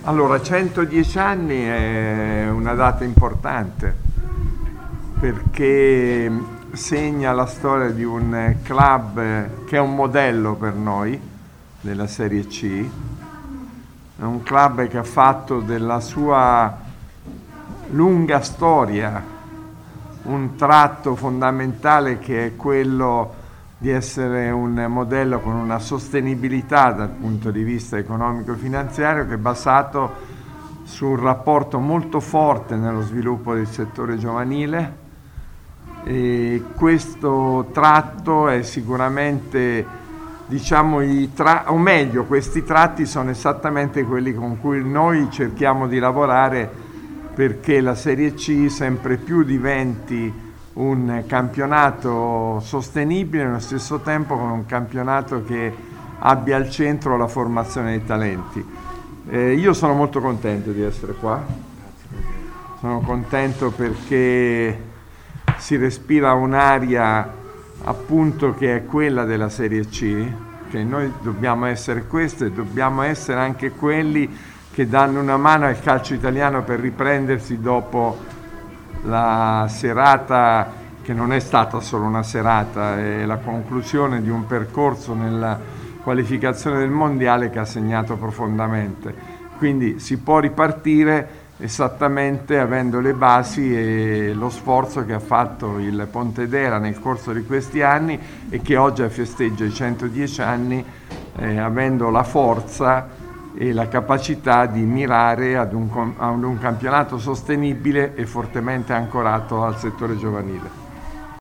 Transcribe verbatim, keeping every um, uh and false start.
Allora, centodieci anni è una data importante perché segna la storia di un club che è un modello per noi della Serie C, è un club che ha fatto della sua lunga storia un tratto fondamentale, che è quello di essere un modello con una sostenibilità dal punto di vista economico-finanziario, che è basato su un rapporto molto forte nello sviluppo del settore giovanile, e questo tratto è sicuramente, diciamo, i tra- o meglio, questi tratti sono esattamente quelli con cui noi cerchiamo di lavorare perché la Serie C sempre più diventi un campionato sostenibile, nello stesso tempo con un campionato che abbia al centro la formazione dei talenti. Eh, io sono molto contento di essere qua, sono contento perché si respira un'aria appunto che è quella della Serie C, che noi dobbiamo essere questo e dobbiamo essere anche quelli che danno una mano al calcio italiano per riprendersi dopo la serata, che non è stata solo una serata, è la conclusione di un percorso nella qualificazione del mondiale che ha segnato profondamente. Quindi si può ripartire esattamente avendo le basi e lo sforzo che ha fatto il Pontedera nel corso di questi anni e che oggi festeggia i centodieci anni, eh, avendo la forza e la capacità di mirare ad un, ad un campionato sostenibile e fortemente ancorato al settore giovanile.